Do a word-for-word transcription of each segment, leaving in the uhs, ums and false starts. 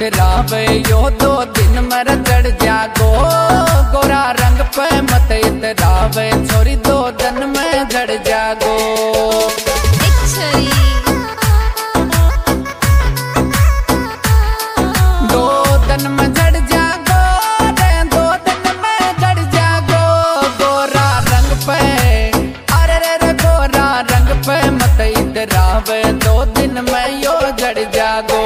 इतरावे यो दो दिन मर चढ़ जागो गोरा रंग पे मत इतरावे छोरी दो दिन में जड़ जागो दो दिन में जड़ जागो रे दो दिन में जड़ जागो गोरा रंग पे अरे रे रे गोरा रंग पे मत इतरावे दो दिन में यो जड़ जागो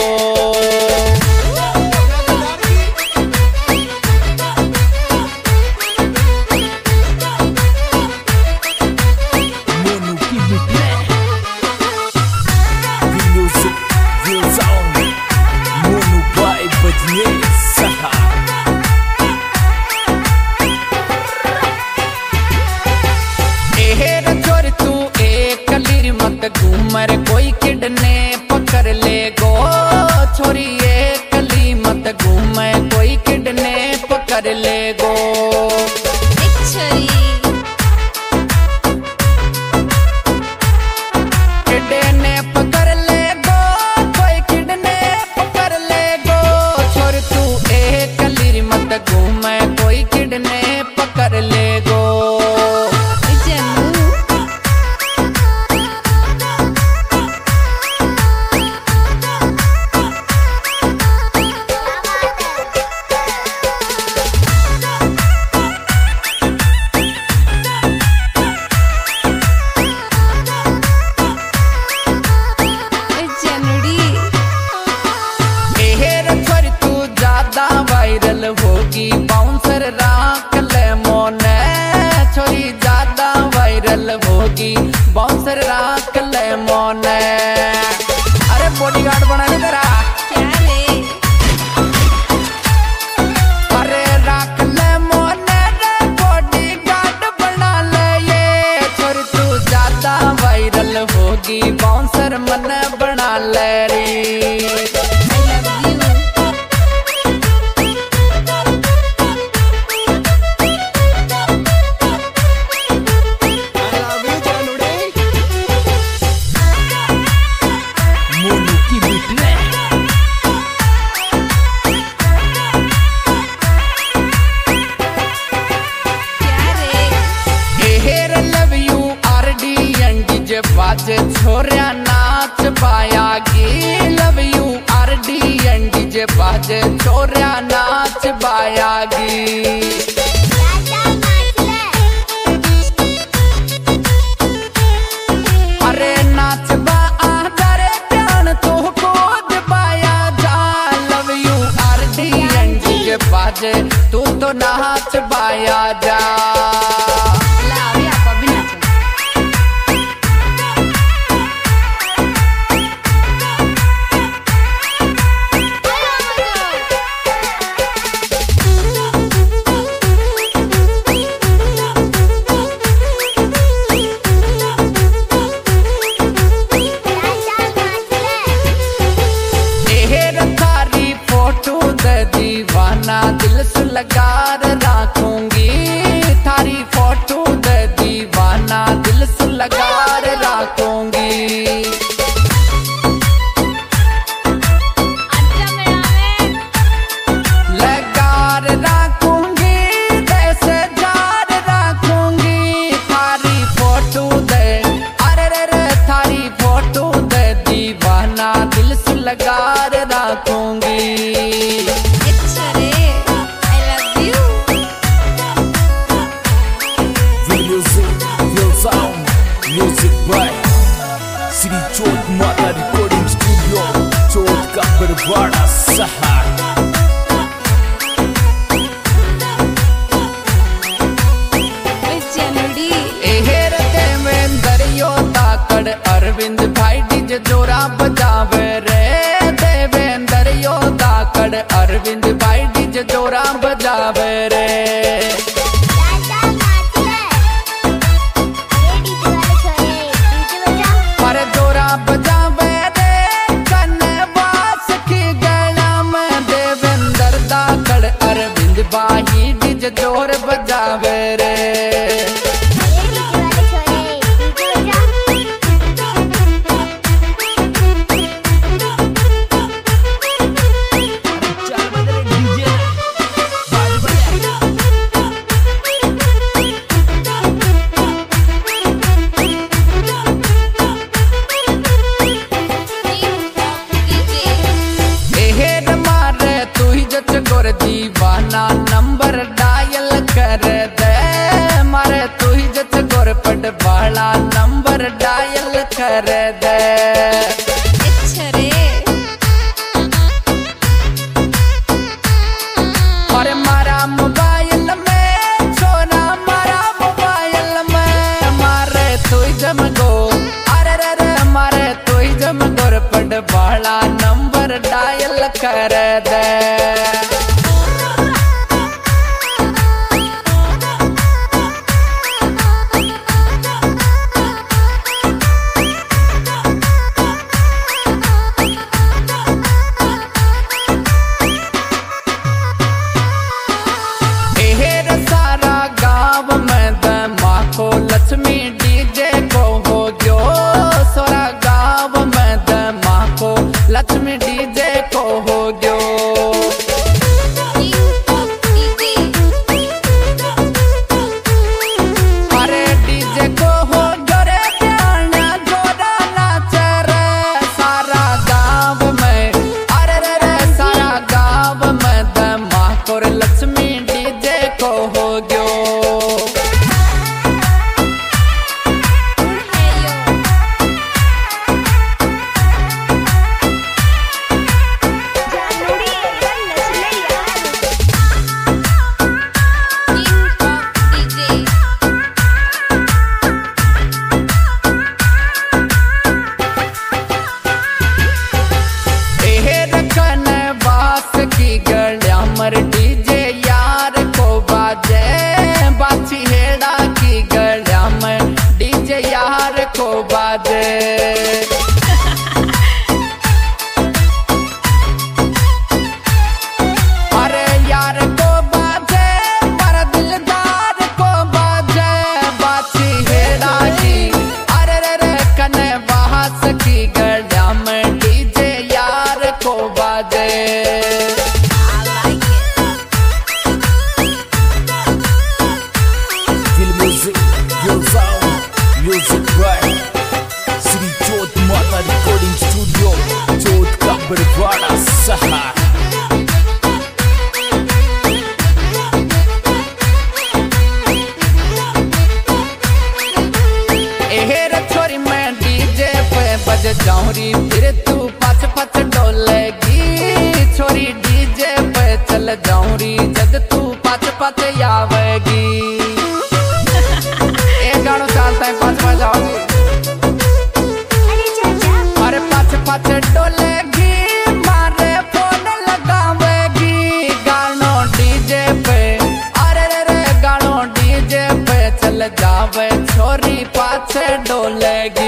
घूमर कोई किडने पकड़ ले गो छोरी ये कली मत घूमे कोई किडने पकड़ ले गो किडने पकड़ ले गो कोई किडने पकड़ ले गो छोरी तू एक कली मत घूमे कोई किडने पकड़ ले गो वायरल होगी बाउंसर राख ले मोने छोरी ज्यादा वायरल होगी बाउंसर राख ले मोने अरे बॉडीगार्ड बना ले तेरा क्या रे अरे राख ले मोने रे बॉडीगार्ड बना ले ये छोरी तू ज्यादा वायरल होगी बाउंसर मन बना ले रे बाजे छोरिया नाच पायागी love you R D N DJ बाजे छोरिया नाच पायागी अरे नाच बा आधारे प्यान तो कूद पाया जा love you R D N DJ बाजे तू तो नाच पाया जा दीवाना दिल से लगा रखूंगी थारी फोटो दे दीवाना दिल से लगा रखूंगी लगा रखूंगी जैसे जार रखूंगी थारी फोटो दे अरे रे रे थारी फोटो दे दीवाना दिल से लगा रखूंगी Music by Sri Chot Mata Recording Studio, Chot ka Parwada Sahar. Arvind भाई डीजे जोरा बजावे रे देवेंद्र योदा कड़ अरविंद भाई डीजे जोरा बजावे रे बजावे रे कन्ने बास की गला में देवेंद्र दाकड़ अरविंद भाई डीजे जोर बजावे रे कर दे। अच्छा रे। और मारा मोबाइल में छोरा मारा मोबाइल में मारे तू जम गो अरे रे रे मारे तू जम गोर पड़ वाला नंबर डायल कर दे। लक्ष्मी डीजे को हो गयो सोरा गाँव में दमा को लक्ष्मी डीजे को हो गयो। अरे डीजे को हो गयो रे प्याना जोड़ा नाच रे सारा गाँव में अरे रे रे सारा गाँव में दमा को लक्ष्मी डीजे को हो गयो। डीजे यार को बाजे बाछी हेड़ा की गलिया में डीजे यार को बाजे। अरे यार को बाजे पर दिलदार को बाजे बाछी हेड़ा की अरे रे रे कने बहास की गलिया में डीजे यार को बाजे। Music by Sri Jodh Mata Recording Studio, Jodh ka Barwada Sahar। एहेर छोरी मैं डीजे पे बज जाऊरी फिर तू पच पच डोलेगी छोरी डीजे पे चल जाऊरी जब तू पच पच आवेगी। एक गाना चलता है पाँच बजाओगी अरे पाँच पाँच डोलेगी मारे फोन लगावेगी गानो डीजे पे अरे रे रे गानो डीजे पे चल जावे छोरी पाँच डोलेगी।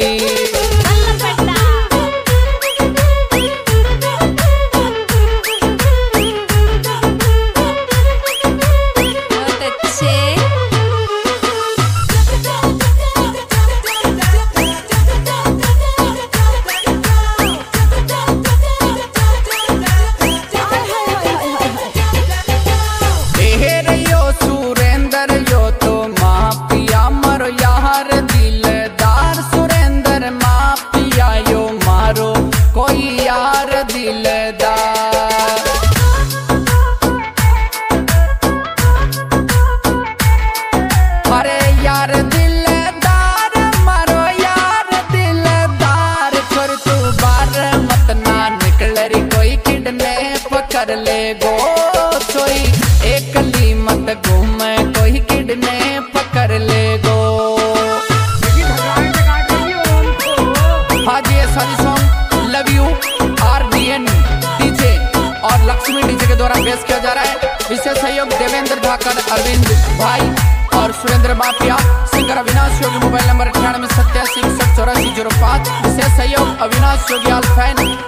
कर ले गो छोरी एकली मत घूमे कोई किडनैप कर ले गो। हाँ जी ये सारी song love you R D N DJ और लक्ष्मी डीजे के द्वारा पेश किया जा रहा है। विशेष सहयोग देवेंद्र धाकर अरविंद भाई और Surendra Bapiya singer Avinash Yogi mobile number अठानवे सत्तासी इकसठ चौरासी जीरो पाँच। विशेष सहयोग अविनाश योगी आल फैन